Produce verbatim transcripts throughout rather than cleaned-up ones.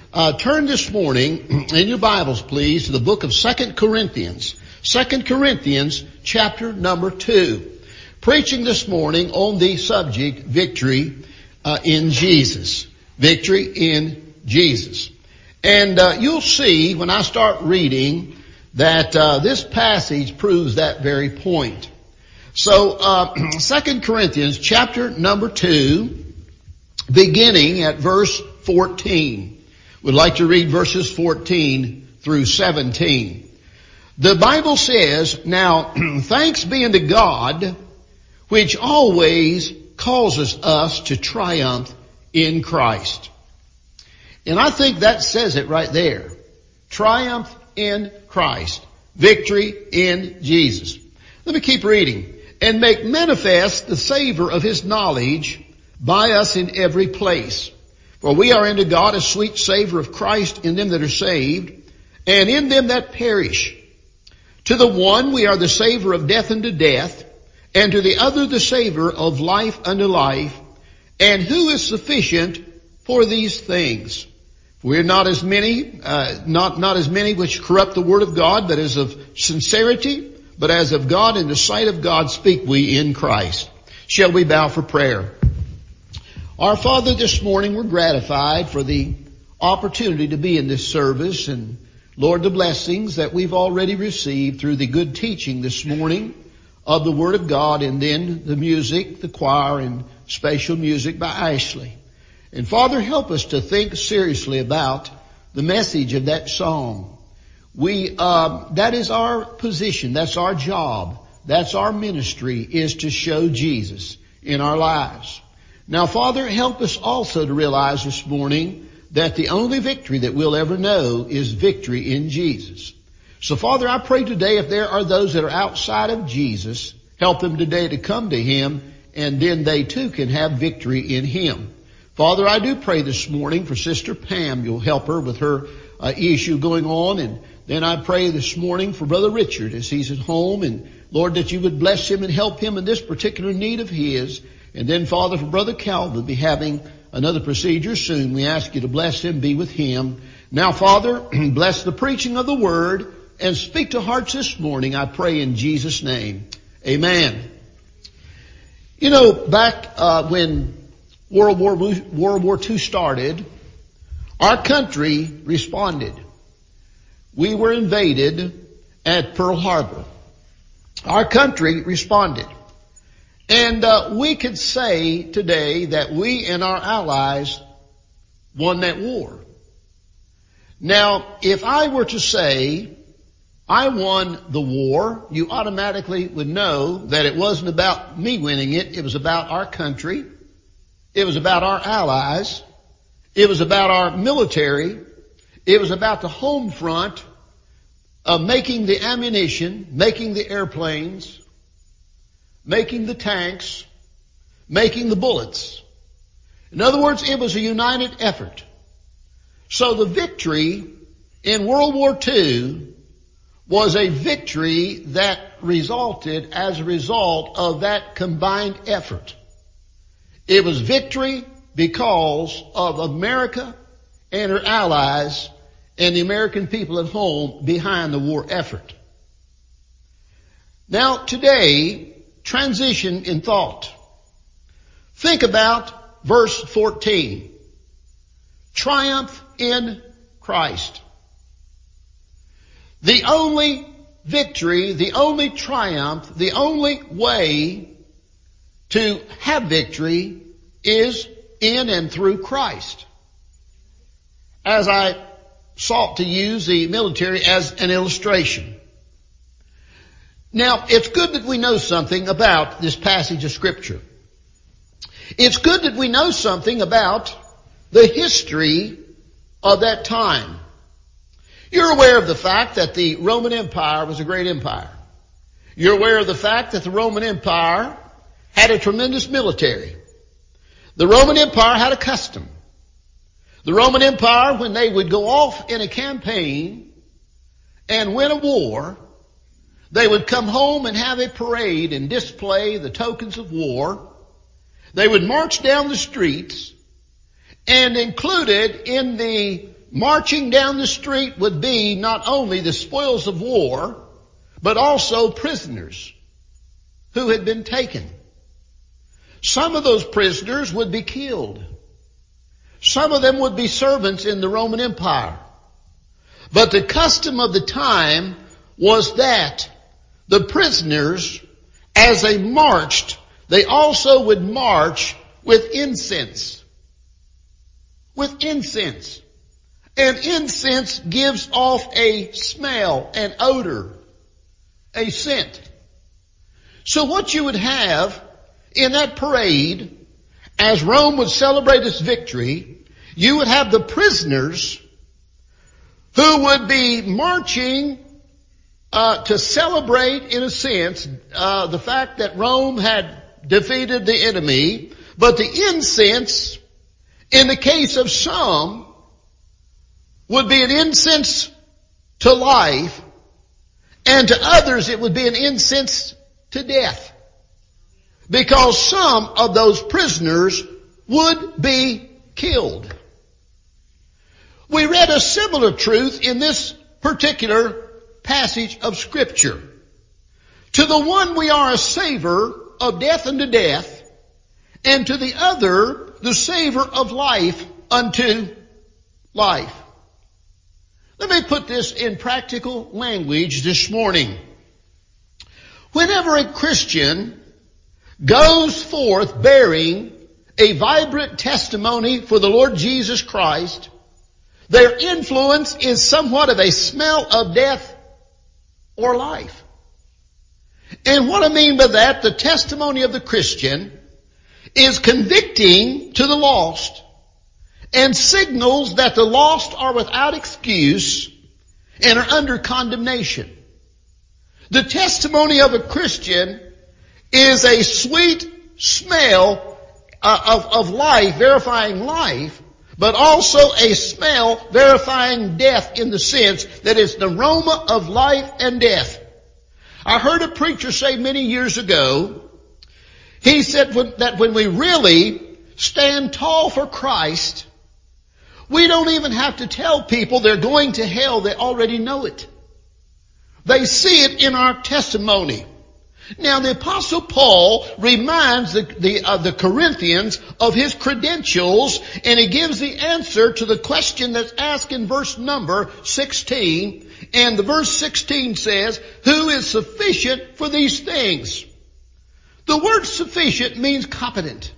Uh, turn this morning in your Bibles, please, to the book of Second Corinthians. Second Corinthians chapter number two. Preaching this morning on the subject, victory uh, in Jesus. Victory in Jesus. And uh, you'll see when I start reading that uh, this passage proves that very point. So, uh, Second Corinthians chapter number two, beginning at verse fourteen. We'd like to read verses fourteen through seventeen. The Bible says, "Now thanks be unto God, which always causes us to triumph in Christ." And I think that says it right there. Triumph in Christ. Victory in Jesus. Let me keep reading. "And make manifest the savor of His knowledge by us in every place. For we are unto God a sweet savor of Christ in them that are saved, and in them that perish. To the one we are the savor of death unto death, and to the other the savor of life unto life. And who is sufficient for these things? We are not as many, uh, not, not as many which corrupt the word of God, but as of sincerity, but as of God, in the sight of God speak we in Christ." Shall we bow for prayer? Our Father, this morning we're gratified for the opportunity to be in this service, and Lord, the blessings that we've already received through the good teaching this morning of the Word of God, and then the music, the choir, and special music by Ashley. And Father, help us to think seriously about the message of that song. We, uh, that is our position. That's our job. That's our ministry, is to show Jesus in our lives. Now, Father, help us also to realize this morning that the only victory that we'll ever know is victory in Jesus. So, Father, I pray today if there are those that are outside of Jesus, help them today to come to Him, and then they too can have victory in Him. Father, I do pray this morning for Sister Pam. You'll help her with her uh, issue going on. And then I pray this morning for Brother Richard as he's at home. And Lord, that you would bless him and help him in this particular need of his. And then, Father, for Brother Calvin, be having another procedure soon. We ask you to bless him, be with him. Now, Father, bless the preaching of the Word and speak to hearts this morning, I pray in Jesus' name. Amen. You know, back uh, when World War, World War Two started, our country responded. We were invaded at Pearl Harbor. Our country responded. And uh, we could say today that we and our allies won that war. Now, if I were to say I won the war, you automatically would know that it wasn't about me winning it. It was about our country. It was about our allies. It was about our military. It was about the home front of making the ammunition, making the airplanes, making the tanks, making the bullets. In other words, it was a united effort. So the victory in World War Two was a victory that resulted as a result of that combined effort. It was victory because of America and her allies and the American people at home behind the war effort. Now today, transition in thought. Think about verse fourteen. Triumph in Christ. The only victory, the only triumph, the only way to have victory is in and through Christ. As I sought to use the military as an illustration. Now, it's good that we know something about this passage of Scripture. It's good that we know something about the history of that time. You're aware of the fact that the Roman Empire was a great empire. You're aware of the fact that the Roman Empire had a tremendous military. The Roman Empire had a custom. The Roman Empire, when they would go off in a campaign and win a war, they would come home and have a parade and display the tokens of war. They would march down the streets, and included in the marching down the street would be not only the spoils of war, but also prisoners who had been taken. Some of those prisoners would be killed. Some of them would be servants in the Roman Empire. But the custom of the time was that the prisoners, as they marched, they also would march with incense. With incense. And incense gives off a smell, an odor, a scent. So what you would have in that parade, as Rome would celebrate its victory, you would have the prisoners who would be marching uh, to celebrate, in a sense, uh, the fact that Rome had defeated the enemy. But the incense, in the case of some, would be an incense to life, and to others it would be an incense to death. Because some of those prisoners would be killed. We read a similar truth in this particular passage of Scripture. To the one we are a savor of death unto death, and to the other the savor of life unto life. Let me put this in practical language this morning. Whenever a Christian goes forth bearing a vibrant testimony for the Lord Jesus Christ, their influence is somewhat of a smell of death or life. And what I mean by that, the testimony of the Christian is convicting to the lost and signals that the lost are without excuse and are under condemnation. The testimony of a Christian is a sweet smell uh, of, of life, verifying life, but also a smell verifying death in the sense that it's the aroma of life and death. I heard a preacher say many years ago, he said that when we really stand tall for Christ, we don't even have to tell people they're going to hell. They already know it. They see it in our testimony. Now the Apostle Paul reminds the, the, uh, the Corinthians of his credentials, and he gives the answer to the question that's asked in verse number sixteen. And the verse sixteen says, who is sufficient for these things? The word sufficient means competent.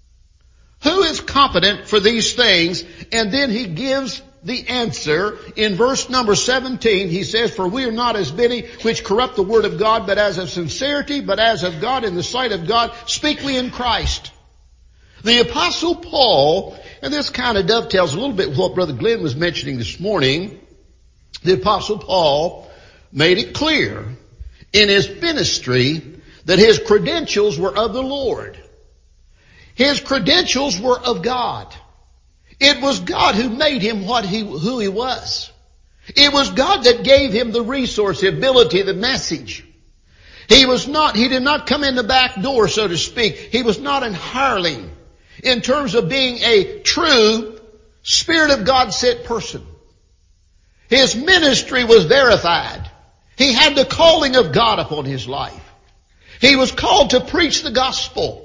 Who is competent for these things? And then he gives the answer in verse number seventeen. He says, for we are not as many which corrupt the word of God, but as of sincerity, but as of God in the sight of God, speak we in Christ. The Apostle Paul, and this kind of dovetails a little bit with what Brother Glenn was mentioning this morning. The Apostle Paul made it clear in his ministry that his credentials were of the Lord. His credentials were of God. It was God who made him what he, who he was. It was God that gave him the resource, the ability, the message. He was not, he did not come in the back door, so to speak. He was not an hireling in terms of being a true Spirit of God sent person. His ministry was verified. He had the calling of God upon his life. He was called to preach the gospel.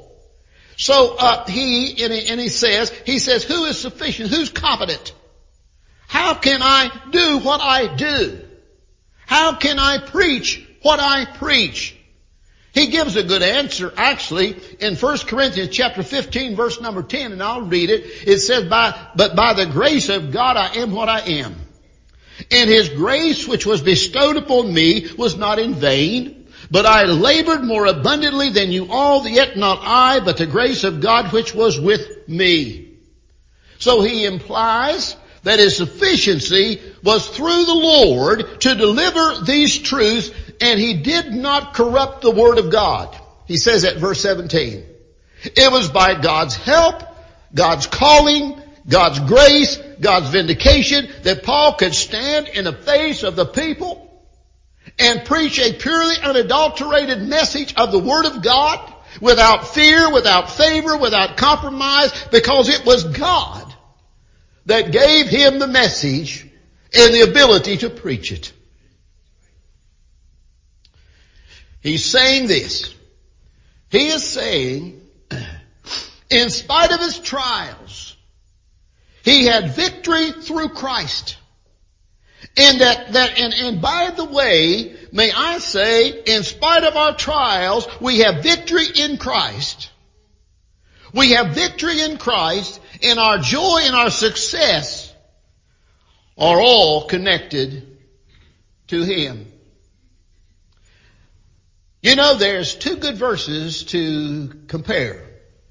So uh, he, and he, and he says, he says, who is sufficient? Who's competent? How can I do what I do? How can I preach what I preach? He gives a good answer, actually, in First Corinthians chapter fifteen, verse number ten, and I'll read it. It says, by, but by the grace of God I am what I am. And his grace which was bestowed upon me was not in vain. But I labored more abundantly than you all, yet not I, but the grace of God which was with me. So he implies that his sufficiency was through the Lord to deliver these truths, and he did not corrupt the word of God. He says that in verse seventeen. It was by God's help, God's calling, God's grace, God's vindication that Paul could stand in the face of the people and preach a purely unadulterated message of the Word of God without fear, without favor, without compromise, because it was God that gave him the message and the ability to preach it. He's saying this. He is saying, in spite of his trials, he had victory through Christ. And that, that, and, and by the way, may I say, in spite of our trials, we have victory in Christ. We have victory in Christ, and our joy and our success are all connected to Him. You know, there's two good verses to compare.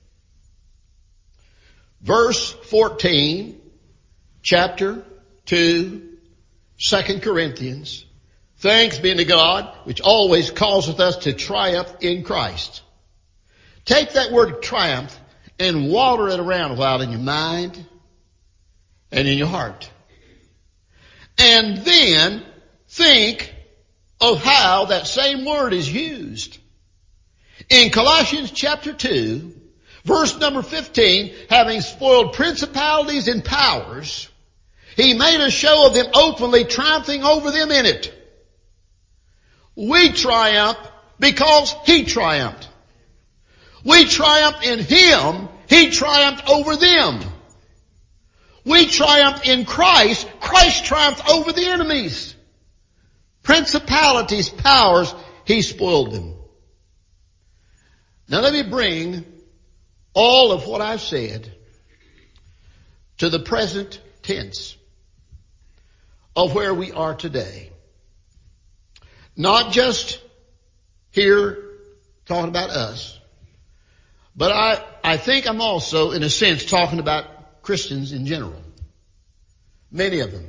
Verse fourteen, chapter two, Second Corinthians. Thanks be to God, which always causeth us to triumph in Christ. Take that word triumph and water it around a while in your mind and in your heart. And then think of how that same word is used. In Colossians chapter two, verse number fifteen, having spoiled principalities and powers, He made a show of them openly, triumphing over them in it. We triumph because He triumphed. We triumph in Him. He triumphed over them. We triumph in Christ. Christ triumphed over the enemies. Principalities, powers, He spoiled them. Now let me bring all of what I've said to the present tense of where we are today. Not just here talking about us, but I, I think I'm also, in a sense, talking about Christians in general. Many of them.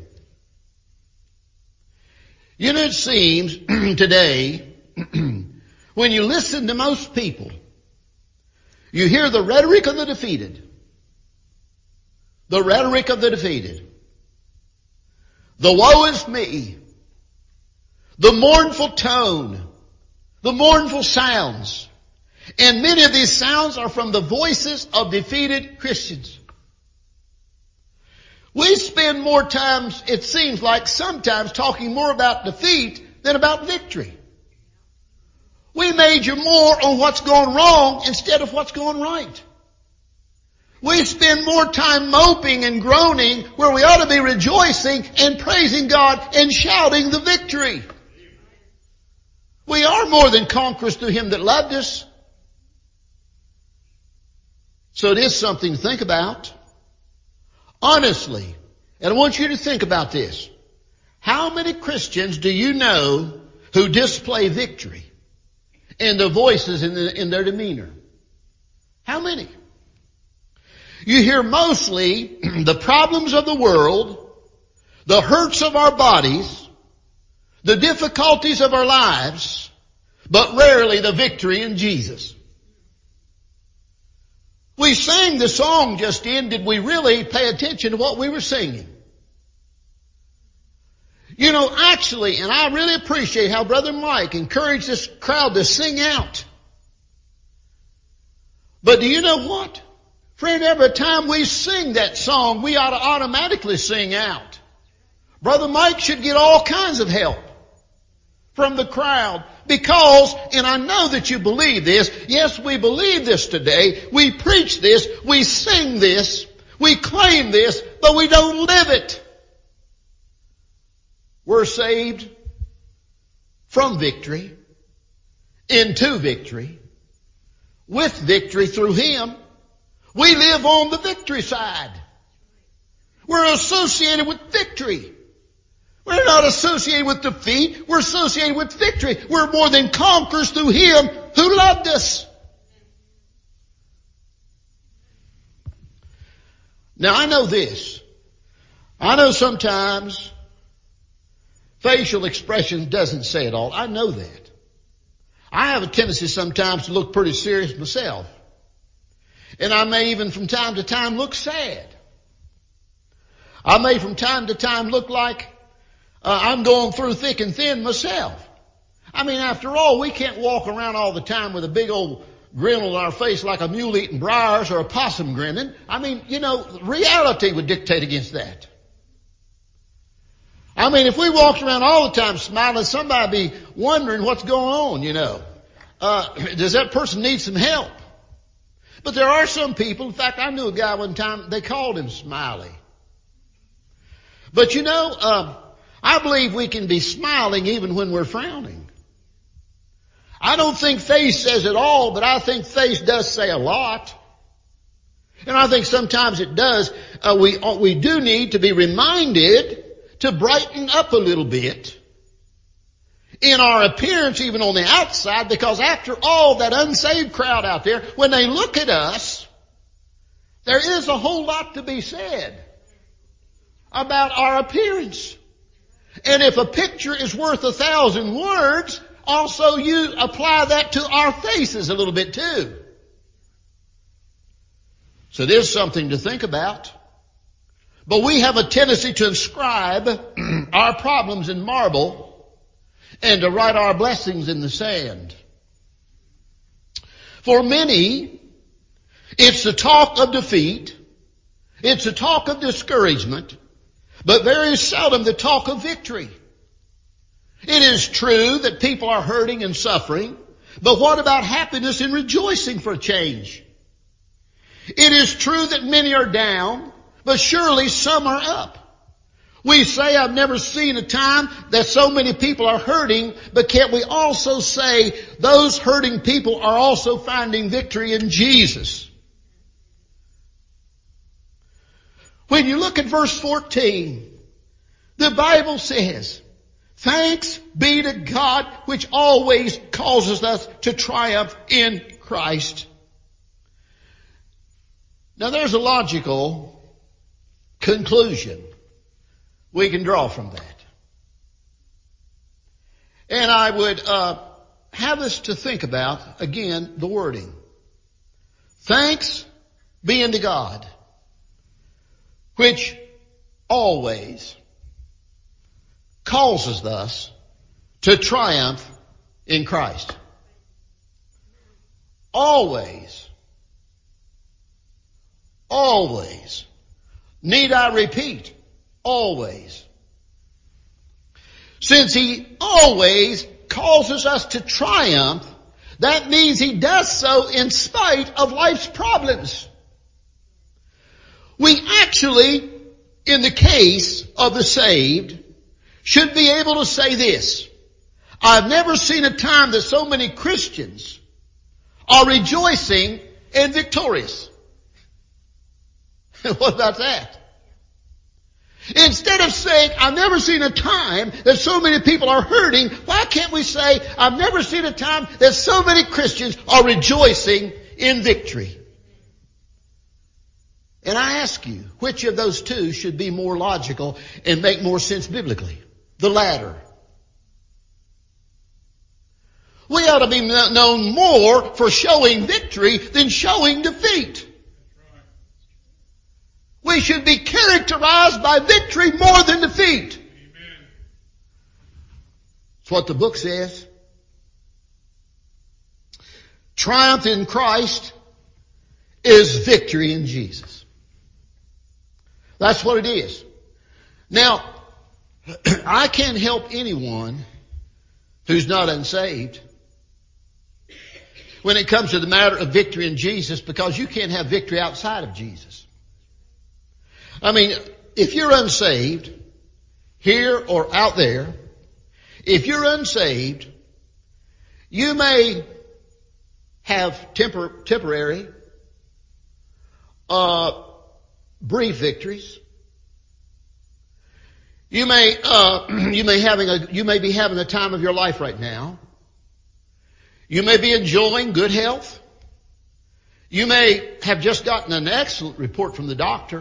You know, it seems today, when you listen to most people, you hear the rhetoric of the defeated. The rhetoric of the defeated. The woe is me. The mournful tone. The mournful sounds. And many of these sounds are from the voices of defeated Christians. We spend more time, it seems like sometimes, talking more about defeat than about victory. We major more on what's going wrong instead of what's going right. We spend more time moping and groaning where we ought to be rejoicing and praising God and shouting the victory. We are more than conquerors through Him that loved us. So it is something to think about. Honestly, and I want you to think about this. How many Christians do you know who display victory in the voices in, the, in their demeanor? How many? You hear mostly the problems of the world, the hurts of our bodies, the difficulties of our lives, but rarely the victory in Jesus. We sang the song just in. Did we really pay attention to what we were singing? You know, actually, and I really appreciate how Brother Mike encouraged this crowd to sing out. But do you know what? Friend, every time we sing that song, we ought to automatically sing out. Brother Mike should get all kinds of help from the crowd. Because, and I know that you believe this, yes, we believe this today, we preach this, we sing this, we claim this, but we don't live it. We're saved from victory, into victory, with victory through Him. We live on the victory side. We're associated with victory. We're not associated with defeat. We're associated with victory. We're more than conquerors through Him who loved us. Now I know this. I know sometimes facial expression doesn't say it all. I know that. I have a tendency sometimes to look pretty serious myself. And I may even from time to time look sad. I may from time to time look like Uh, I'm going through thick and thin myself. I mean, after all, we can't walk around all the time with a big old grin on our face like a mule eating briars or a possum grinning. I mean, you know, reality would dictate against that. I mean, if we walked around all the time smiling, somebody be wondering what's going on, you know. Uh, does that person need some help? But there are some people, in fact, I knew a guy one time, they called him Smiley. But you know, uh, I believe we can be smiling even when we're frowning. I don't think face says it all, but I think face does say a lot. And I think sometimes it does. Uh, we, uh, we do need to be reminded to brighten up a little bit in our appearance, even on the outside, because after all, that unsaved crowd out there, when they look at us, there is a whole lot to be said about our appearance. And if a picture is worth a thousand words, also you apply that to our faces a little bit too. So there's something to think about. But we have a tendency to inscribe our problems in marble and to write our blessings in the sand. For many, it's the talk of defeat, it's the talk of discouragement, but very seldom the talk of victory. It is true that people are hurting and suffering, but what about happiness and rejoicing for a change? It is true that many are down, but surely some are up. We say, I've never seen a time that so many people are hurting, but can't we also say those hurting people are also finding victory in Jesus? When you look at verse fourteen, the Bible says, thanks be to God which always causes us to triumph in Christ. Now there's a logical conclusion we can draw from that. And I would uh, have us to think about, again, the wording. Thanks be unto God, which always causes us to triumph in Christ. Always. Always. Need I repeat? Always. Since He always causes us to triumph, that means He does so in spite of life's problems. We actually, in the case of the saved, should be able to say this. I've never seen a time that so many Christians are rejoicing and victorious. What about that? Instead of saying, I've never seen a time that so many people are hurting, why can't we say, I've never seen a time that so many Christians are rejoicing in victory? And I ask you, which of those two should be more logical and make more sense biblically? The latter. We ought to be known more for showing victory than showing defeat. We should be characterized by victory more than defeat. Amen. That's what the book says. Triumph in Christ is victory in Jesus. That's what it is. Now, I can't help anyone who's not unsaved when it comes to the matter of victory in Jesus, because you can't have victory outside of Jesus. I mean, if you're unsaved, here or out there, if you're unsaved, you may have tempor- temporary, uh, brief victories. You may, uh, you may having a, you may be having a time of your life right now. You may be enjoying good health. You may have just gotten an excellent report from the doctor.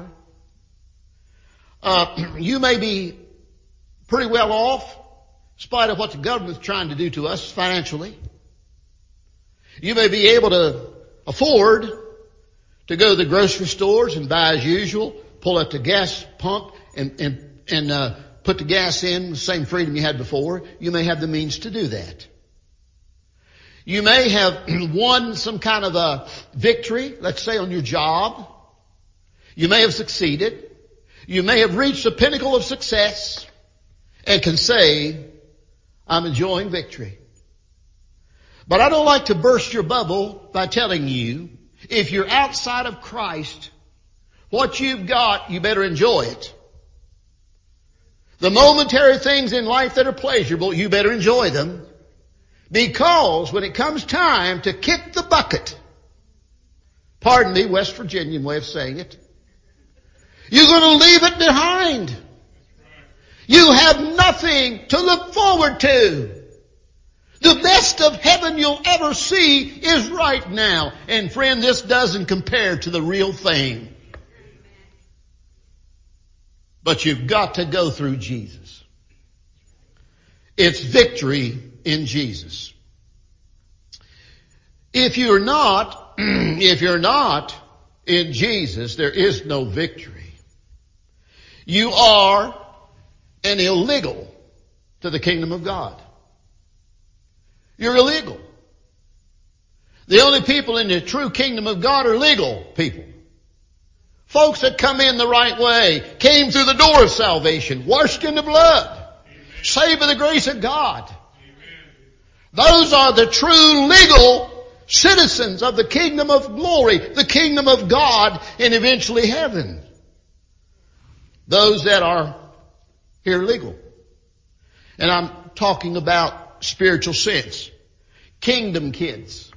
Uh, you may be pretty well off, in spite of what the government's trying to do to us financially. You may be able to afford to go to the grocery stores and buy as usual, pull at the gas pump and, and, and, uh, put the gas in, the same freedom you had before. You may have the means to do that. You may have won some kind of a victory, let's say on your job. You may have succeeded. You may have reached the pinnacle of success and can say, I'm enjoying victory. But I don't like to burst your bubble by telling you, if you're outside of Christ, what you've got, you better enjoy it. The momentary things in life that are pleasurable, you better enjoy them. Because when it comes time to kick the bucket, pardon me, West Virginian way of saying it, you're going to leave it behind. You have nothing to look forward to. The best of heaven you'll ever see is right now. And friend, this doesn't compare to the real thing. But you've got to go through Jesus. It's victory in Jesus. If you're not, if you're not in Jesus, there is no victory. You are an illegal to the kingdom of God. You're illegal. The only people in the true kingdom of God are legal people. Folks that come in the right way, came through the door of salvation, washed in the blood, amen, saved by the grace of God. Amen. Those are the true legal citizens of the kingdom of glory, the kingdom of God, and eventually heaven. Those that are here legal. And I'm talking about spiritual sense. Kingdom kids.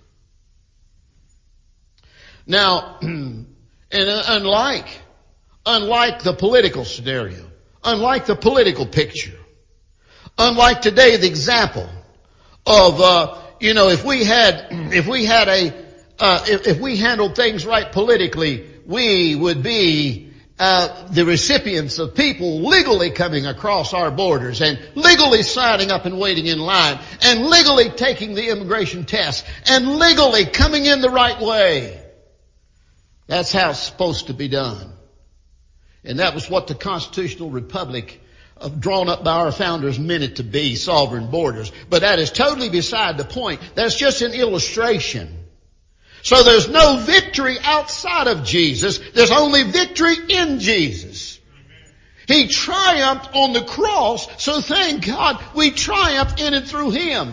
Now, and unlike, unlike the political scenario, unlike the political picture, unlike today the example of, uh, you know, if we had, if we had a, uh, if, if we handled things right politically, we would be Uh, the recipients of people legally coming across our borders and legally signing up and waiting in line and legally taking the immigration test and legally coming in the right way. That's how it's supposed to be done. And that was what the constitutional republic of, drawn up by our founders meant it to be, sovereign borders. But that is totally beside the point. That's just an illustration. So there's no victory outside of Jesus. There's only victory in Jesus. He triumphed on the cross, so thank God we triumph in and through Him.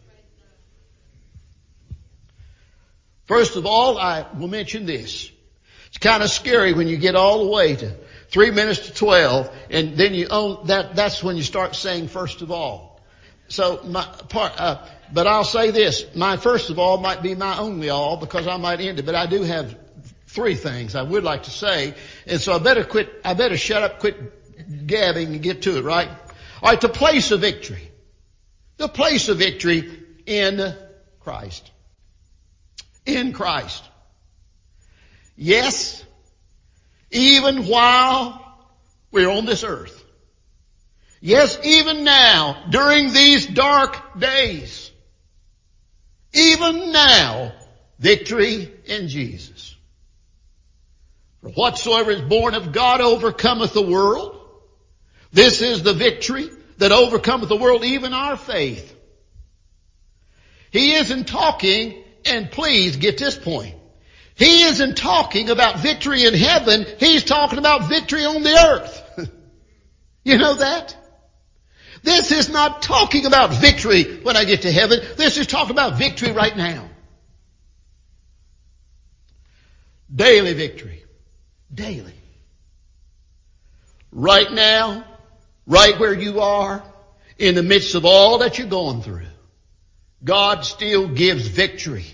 First of all, I will mention this. It's kind of scary when you get all the way to three minutes to twelve, and then you own that. That's when you start saying first of all. So my part. Uh, But I'll say this, my first of all might be my only all because I might end it, but I do have three things I would like to say. And so I better quit, I better shut up, quit gabbing and get to it, right? All right, the place of victory. The place of victory in Christ. In Christ. Yes, even while we're on this earth. Yes, even now, during these dark days. Even now, victory in Jesus. For whatsoever is born of God overcometh the world. This is the victory that overcometh the world, even our faith. He isn't talking, and please get this point. He isn't talking about victory in heaven. He's talking about victory on the earth. You know that? This is not talking about victory when I get to heaven. This is talking about victory right now. Daily victory. Daily. Right now, right where you are, in the midst of all that you're going through, God still gives victory.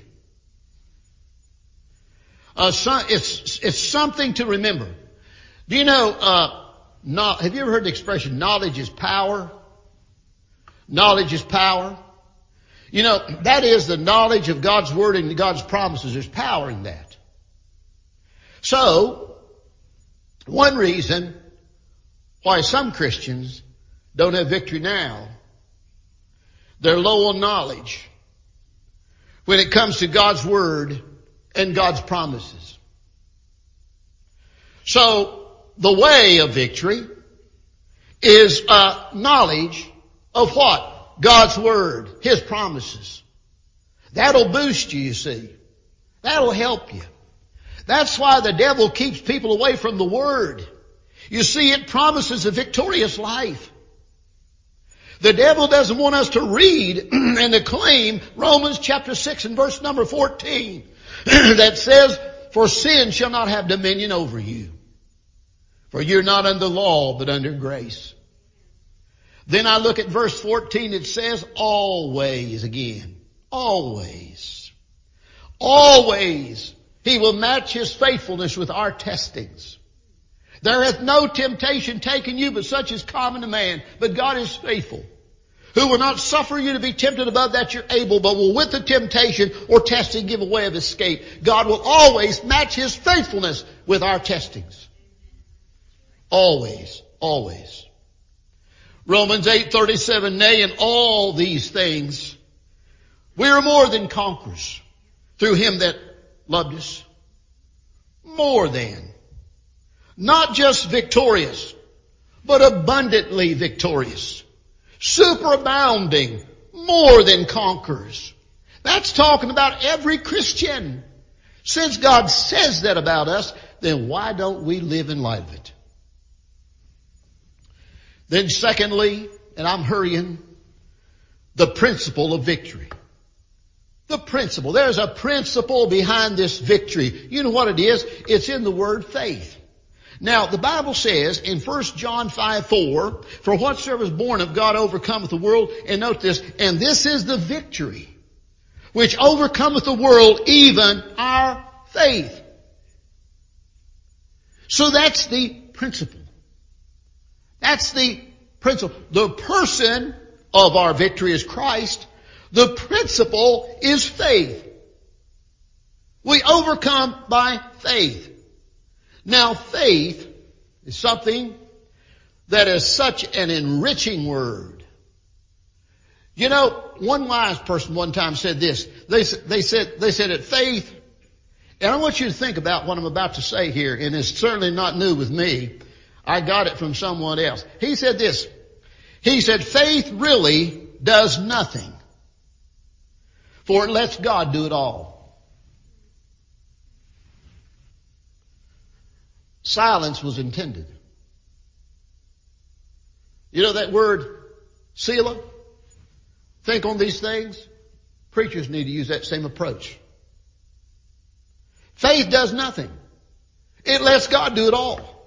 Uh, so it's, it's something to remember. Do you know, uh, not, have you ever heard the expression, knowledge is power? Knowledge is power. You know, that is the knowledge of God's Word and God's promises. There's power in that. So, one reason why some Christians don't have victory now, they're low on knowledge when it comes to God's Word and God's promises. So, the way of victory is uh, knowledge of what? God's Word, His promises. That'll boost you, you see. That'll help you. That's why the devil keeps people away from the Word. You see, it promises a victorious life. The devil doesn't want us to read and to claim Romans chapter six and verse number fourteen that says, for sin shall not have dominion over you. For you're not under law, but under grace. Then I look at verse fourteen, it says, always again. Always. Always. He will match His faithfulness with our testings. There hath no temptation taken you, but such is common to man. But God is faithful, who will not suffer you to be tempted above that you're able, but will with the temptation or testing give a way of escape. God will always match His faithfulness with our testings. Always. Always. Romans eight thirty-seven, nay, in all these things, we are more than conquerors through Him that loved us. More than. Not just victorious, but abundantly victorious. Superabounding, more than conquerors. That's talking about every Christian. Since God says that about us, then why don't we live in light of it? Then secondly, and I'm hurrying, the principle of victory. The principle. There's a principle behind this victory. You know what it is? It's in the word faith. Now, the Bible says in First John five four, for whatsoever is born of God overcometh the world. And note this, and this is the victory which overcometh the world, even our faith. So that's the principle. That's the principle. The person of our victory is Christ. The principle is faith. We overcome by faith. Now, faith is something that is such an enriching word. You know, one wise person one time said this. They, they said, they said that faith, and I want you to think about what I'm about to say here, and it's certainly not new with me. I got it from someone else. He said this. He said, faith really does nothing, for it lets God do it all. Silence was intended. You know that word, Selah? Think on these things. Preachers need to use that same approach. Faith does nothing. It lets God do it all.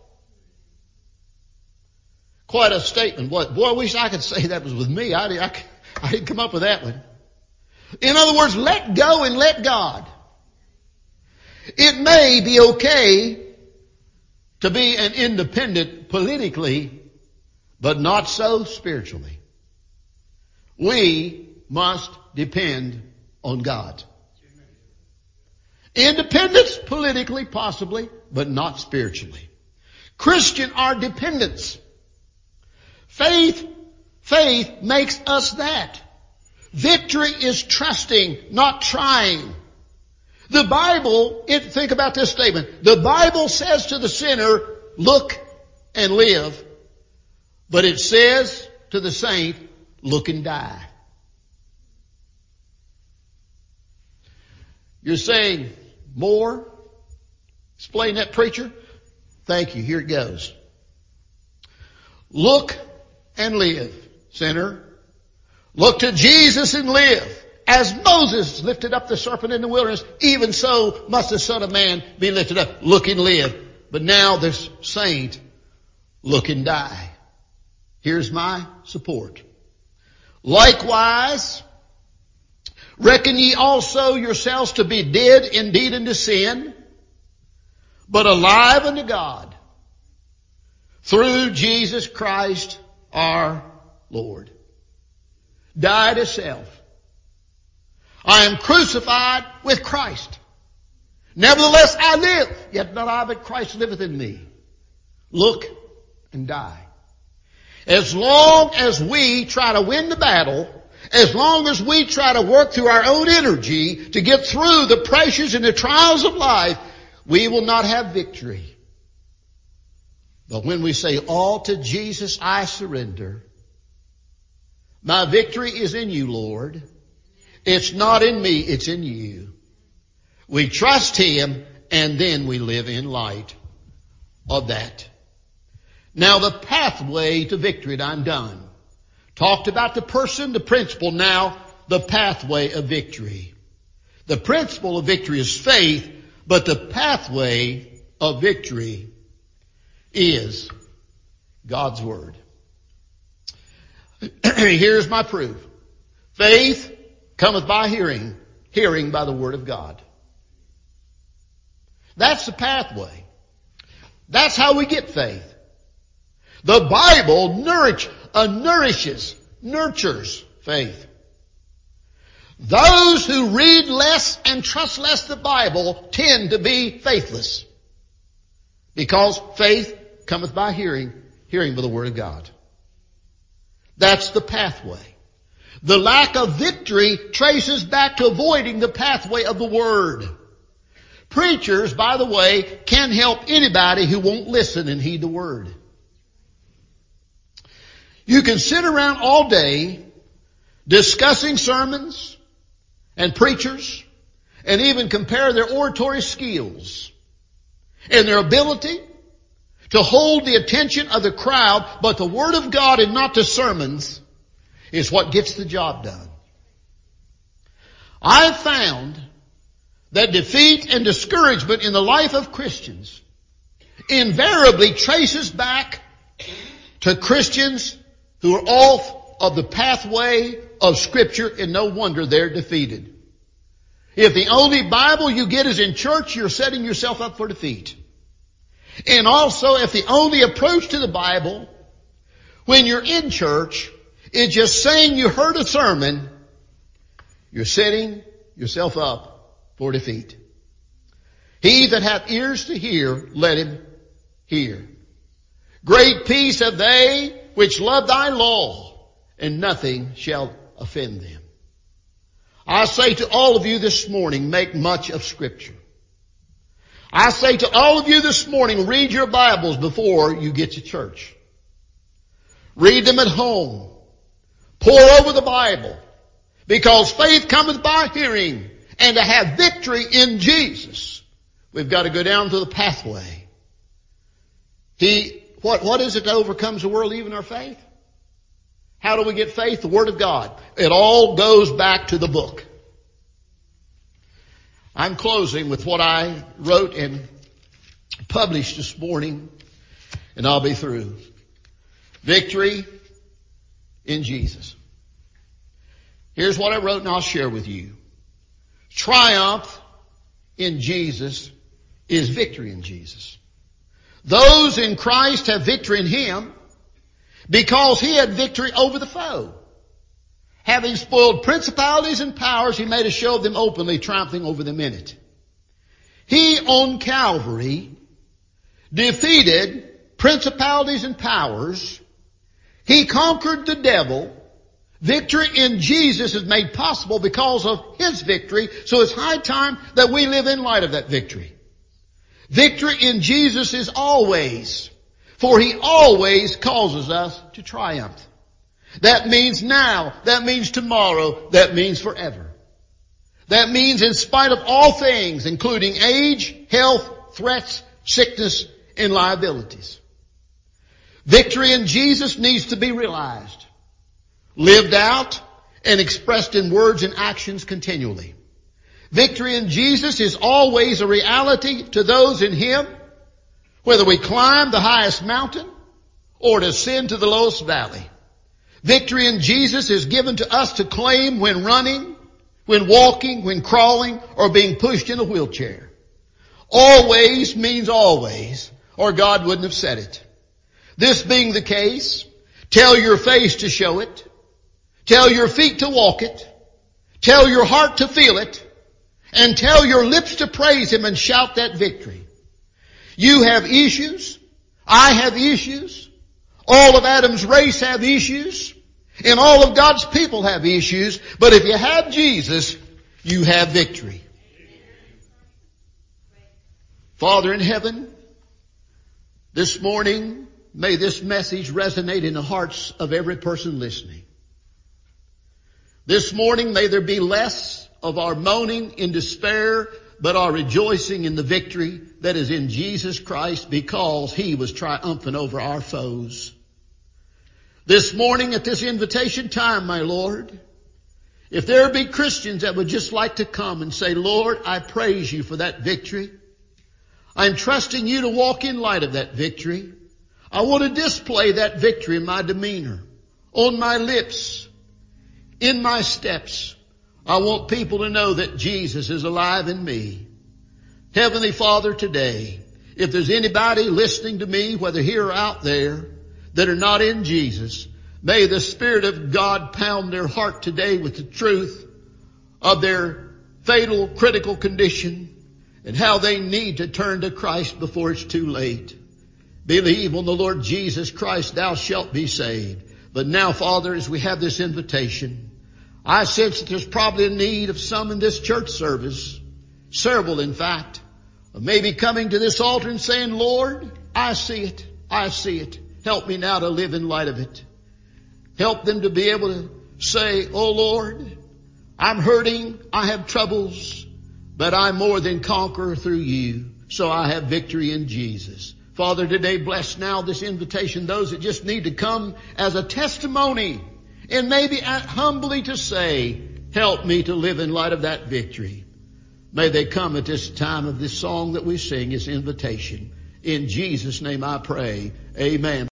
Quite a statement. What? Boy, I wish I could say that was with me. I, I, I didn't come up with that one. In other words, let go and let God. It may be okay to be an independent politically, but not so spiritually. We must depend on God. Independence politically, possibly, but not spiritually. Christian are dependents. Faith, faith makes us that. Victory is trusting, not trying. The Bible, it, think about this statement. The Bible says to the sinner, look and live. But it says to the saint, look and die. You're saying more? Explain that, preacher. Thank you. Here it goes. Look and live, sinner. Look to Jesus and live. As Moses lifted up the serpent in the wilderness, even so must the Son of Man be lifted up. Look and live. But now this saint, look and die. Here's my support. Likewise, reckon ye also yourselves to be dead indeed unto sin, but alive unto God, through Jesus Christ our Lord. Die to self. I am crucified with Christ. Nevertheless I live, yet not I, but Christ liveth in me. Look and die. As long as we try to win the battle, as long as we try to work through our own energy to get through the pressures and the trials of life, we will not have victory. But when we say, all to Jesus I surrender, my victory is in you, Lord. It's not in me, it's in you. We trust Him, and then we live in light of that. Now the pathway to victory, and I'm done. Talked about the person, the principle, now the pathway of victory. The principle of victory is faith, but the pathway of victory is God's Word. Here's my proof. Faith cometh by hearing, hearing by the Word of God. That's the pathway. That's how we get faith. The Bible nourish, uh, nourishes, nurtures faith. Those who read less and trust less the Bible tend to be faithless. Because faith cometh by hearing, hearing by the Word of God. That's the pathway. The lack of victory traces back to avoiding the pathway of the Word. Preachers, by the way, can help anybody who won't listen and heed the Word. You can sit around all day discussing sermons and preachers and even compare their oratory skills and their ability to hold the attention of the crowd, but the Word of God and not the sermons is what gets the job done. I've found that defeat and discouragement in the life of Christians invariably traces back to Christians who are off of the pathway of Scripture, and no wonder they're defeated. If the only Bible you get is in church, you're setting yourself up for defeat. And also, if the only approach to the Bible when you're in church is just saying you heard a sermon, you're setting yourself up for defeat. He that hath ears to hear, let him hear. Great peace have they which love thy law, and nothing shall offend them. I say to all of you this morning, make much of Scripture. I say to all of you this morning, read your Bibles before you get to church. Read them at home. Pore over the Bible. Because faith cometh by hearing, and to have victory in Jesus, we've got to go down to the pathway. He, what, what is it that overcomes the world, even our faith? How do we get faith? The Word of God. It all goes back to the book. I'm closing with what I wrote and published this morning, and I'll be through. Victory in Jesus. Here's what I wrote, and I'll share with you. Triumph in Jesus is victory in Jesus. Those in Christ have victory in Him because He had victory over the foe. Having spoiled principalities and powers, He made a show of them openly, triumphing over them in it. He on Calvary defeated principalities and powers. He conquered the devil. Victory in Jesus is made possible because of His victory, so it's high time that we live in light of that victory. Victory in Jesus is always, for He always causes us to triumph. That means now, that means tomorrow, that means forever. That means in spite of all things, including age, health, threats, sickness, and liabilities. Victory in Jesus needs to be realized, lived out, and expressed in words and actions continually. Victory in Jesus is always a reality to those in Him, whether we climb the highest mountain or descend to the lowest valley. Victory in Jesus is given to us to claim when running, when walking, when crawling, or being pushed in a wheelchair. Always means always, or God wouldn't have said it. This being the case, tell your face to show it. Tell your feet to walk it. Tell your heart to feel it. And tell your lips to praise Him and shout that victory. You have issues. I have issues. All of Adam's race have issues. And all of God's people have issues. But if you have Jesus, you have victory. Father in heaven, this morning, may this message resonate in the hearts of every person listening. This morning may there be less of our moaning in despair, but our rejoicing in the victory that is in Jesus Christ because He was triumphant over our foes. This morning at this invitation time, my Lord, if there be Christians that would just like to come and say, Lord, I praise You for that victory. I'm trusting You to walk in light of that victory. I want to display that victory in my demeanor, on my lips, in my steps. I want people to know that Jesus is alive in me. Heavenly Father, today, if there's anybody listening to me, whether here or out there, that are not in Jesus, may the Spirit of God pound their heart today with the truth of their fatal, critical condition and how they need to turn to Christ before it's too late. Believe on the Lord Jesus Christ, thou shalt be saved. But now, Father, as we have this invitation, I sense that there's probably a need of some in this church service, several in fact, of maybe coming to this altar and saying, Lord, I see it, I see it. Help me now to live in light of it. Help them to be able to say, oh Lord, I'm hurting, I have troubles, but I'm more than conqueror through You, so I have victory in Jesus. Father, today bless now this invitation, those that just need to come as a testimony and maybe humbly to say, help me to live in light of that victory. May they come at this time of this song that we sing, this invitation. In Jesus' name I pray. Amen.